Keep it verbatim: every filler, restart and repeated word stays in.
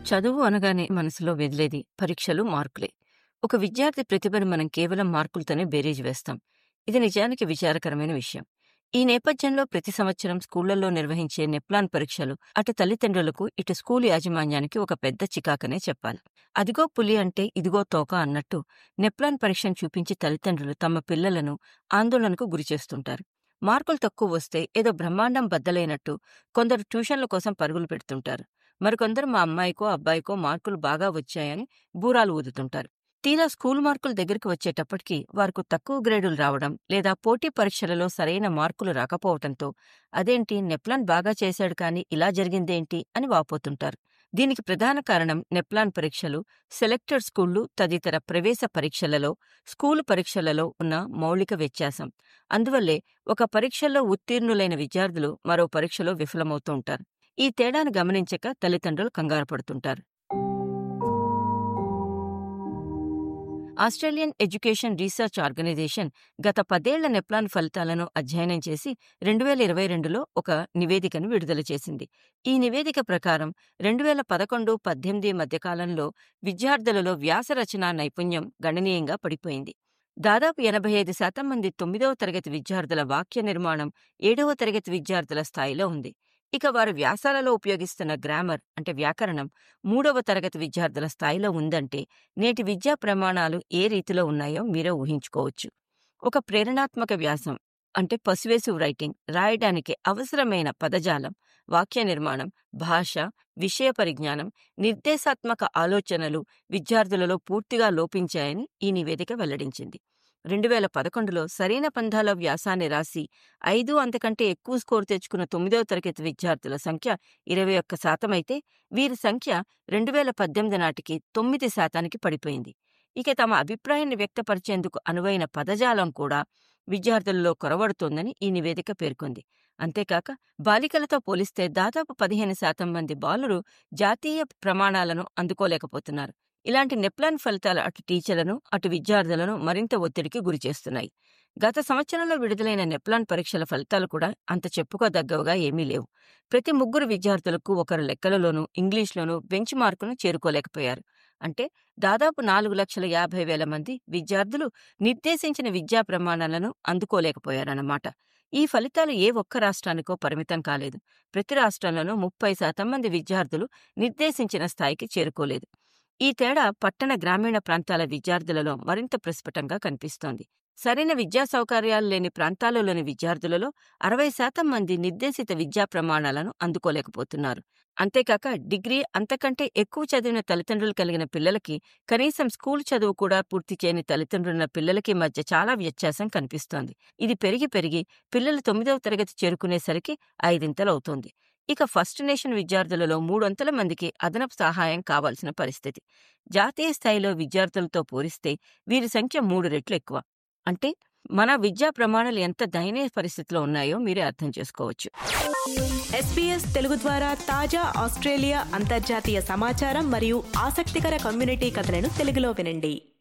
చదువు అనగానే మనసులో వెదిలేది పరీక్షలు, మార్కులే. ఒక విద్యార్థి ప్రతిభను మనం కేవలం మార్కులతోనే బేరీజు వేస్తాం. ఇది నిజానికి విచారకరమైన విషయం. ఈ నేపథ్యంలో ప్రతి సంవత్సరం స్కూళ్లలో నిర్వహించే నెప్లాన్ పరీక్షలు అటు తల్లిదండ్రులకు, ఇటు స్కూలు యాజమాన్యానికి ఒక పెద్ద చికాకనే చెప్పాలి. అదిగో పులి అంటే ఇదిగో తోక అన్నట్టు నెప్లాన్ పరీక్షను చూపించి తల్లిదండ్రులు తమ పిల్లలను ఆందోళనకు గురిచేస్తుంటారు. మార్కులు తక్కువ వస్తే ఏదో బ్రహ్మాండం బద్దలైనట్టు కొందరు ట్యూషన్ల కోసం పరుగులు పెడుతుంటారు. మరికొందరు మా అమ్మాయికో అబ్బాయికో మార్కులు బాగా వచ్చాయని బూరాలు ఊదుతుంటారు. తీరా స్కూల్ మార్కులు దగ్గరికి వచ్చేటప్పటికి వారికి తక్కువ గ్రేడులు రావడం లేదా పోటీ పరీక్షలలో సరైన మార్కులు రాకపోవటంతో అదేంటి నెప్లాన్ బాగా చేశాడు కానీ ఇలా జరిగిందేంటి అని వాపోతుంటారు. దీనికి ప్రధాన కారణం నెప్లాన్ పరీక్షలు, సెలెక్టెడ్ స్కూళ్లు తదితర ప్రవేశ పరీక్షలలో, స్కూలు పరీక్షలలో ఉన్న మౌలిక వ్యత్యాసం. అందువల్లే ఒక పరీక్షల్లో ఉత్తీర్ణులైన విద్యార్థులు మరో పరీక్షలో విఫలమవుతూ ఉంటారు. ఈ తేడాను గమనించక తల్లిదండ్రులు కంగారు పడుతుంటారు. ఆస్ట్రేలియన్ ఎడ్యుకేషన్ రీసెర్చ్ ఆర్గనైజేషన్ గత పదేళ్ల నెప్లాన్ ఫలితాలను అధ్యయనం చేసి రెండు వేల ఇరవై రెండులో ఒక నివేదికను విడుదల చేసింది. ఈ నివేదిక ప్రకారం రెండు వేల పదకొండు పద్దెనిమిది మధ్యకాలంలో విద్యార్థులలో వ్యాసరచనా నైపుణ్యం గణనీయంగా పడిపోయింది. దాదాపు ఎనభై ఐదు శాతం మంది తొమ్మిదవ తరగతి విద్యార్థుల వాక్య నిర్మాణం ఏడవ తరగతి విద్యార్థుల స్థాయిలో ఉంది. ఇక వారు వ్యాసాలలో ఉపయోగిస్తున్న గ్రామర్ అంటే వ్యాకరణం మూడవ తరగతి విద్యార్థుల స్థాయిలో ఉందంటే నేటి విద్యా ప్రమాణాలు ఏ రీతిలో ఉన్నాయో మీరే ఊహించుకోవచ్చు. ఒక ప్రేరణాత్మక వ్యాసం అంటే పర్సువేసివ్ రైటింగ్ రాయడానికి అవసరమైన పదజాలం, వాక్య నిర్మాణం, భాష, విషయ పరిజ్ఞానం, నిర్దేశాత్మక ఆలోచనలు విద్యార్థులలో పూర్తిగా లోపించాయని ఈ నివేదిక వెల్లడించింది. రెండు వేల పదకొండులో సరైన పంథాలో వ్యాసాన్ని రాసి ఐదు అంతకంటే ఎక్కువ స్కోరు తెచ్చుకున్న తొమ్మిదవ తరగతి విద్యార్థుల సంఖ్య ఇరవై ఒక్క శాతం అయితే వీరి సంఖ్య రెండు వేల పద్దెనిమిది నాటికి తొమ్మిది శాతానికి పడిపోయింది. ఇక తమ అభిప్రాయాన్ని వ్యక్తపరిచేందుకు అనువైన పదజాలం కూడా విద్యార్థులలో కొరవడుతోందని ఈ నివేదిక పేర్కొంది. అంతేకాక బాలికలతో పోలిస్తే దాదాపు పదిహేను శాతం మంది బాలురు జాతీయ ప్రమాణాలను అందుకోలేకపోతున్నారు. ఇలాంటి నెప్లాన్ ఫలితాలు అటు టీచర్లను, అటు విద్యార్థులను మరింత ఒత్తిడికి గురిచేస్తున్నాయి. గత సంవత్సరంలో విడుదలైన నెప్లాన్ పరీక్షల ఫలితాలు కూడా అంత చెప్పుకోదగ్గవగా ఏమీ లేవు. ప్రతి ముగ్గురు విద్యార్థులకు ఒకరు లెక్కలలోనూ, ఇంగ్లీష్లోనూ బెంచ్ మార్కును చేరుకోలేకపోయారు. అంటే దాదాపు నాలుగు లక్షల యాభై వేల మంది విద్యార్థులు నిర్దేశించిన విద్యా ప్రమాణాలను అందుకోలేకపోయారన్నమాట. ఈ ఫలితాలు ఏ ఒక్క రాష్ట్రానికో పరిమితం కాలేదు. ప్రతి రాష్ట్రంలోనూ ముప్పై శాతం మంది విద్యార్థులు నిర్దేశించిన స్థాయికి చేరుకోలేదు. ఈ తేడా పట్టణ, గ్రామీణ ప్రాంతాల విద్యార్థులలో మరింత ప్రస్ఫుటంగా కనిపిస్తోంది. సరైన విద్యా సౌకర్యాలు లేని ప్రాంతాలలోని విద్యార్థులలో అరవై శాతం మంది నిర్దేశిత విద్యా ప్రమాణాలను అందుకోలేకపోతున్నారు. అంతేకాక డిగ్రీ, అంతకంటే ఎక్కువ చదివిన తల్లిదండ్రులు కలిగిన పిల్లలకి, కనీసం స్కూల్ చదువు కూడా పూర్తి చేయని తల్లిదండ్రులున్న పిల్లలకి మధ్య చాలా వ్యత్యాసం కనిపిస్తోంది. ఇది పెరిగి పెరిగి పిల్లలు తొమ్మిదవ తరగతి చేరుకునేసరికి ఐదింతలవుతోంది. ఇక ఫస్ట్ నేషన్ విద్యార్థులలో మూడొంతుల మందికి అదనపు సహాయం కావాల్సిన పరిస్థితి. జాతీయ స్థాయిలో విద్యార్థులతో పోలిస్తే వీరి సంఖ్య మూడు రెట్లు ఎక్కువ. అంటే మన విద్యా ప్రమాణాలు ఎంత దయనీయ పరిస్థితిలో ఉన్నాయో మీరే అర్థం చేసుకోవచ్చు. ఎస్బీఎస్ తెలుగు ద్వారా తాజా ఆస్ట్రేలియా అంతర్జాతీయ సమాచారం మరియు ఆసక్తికర కమ్యూనిటీ కథలను తెలుగులో వినండి.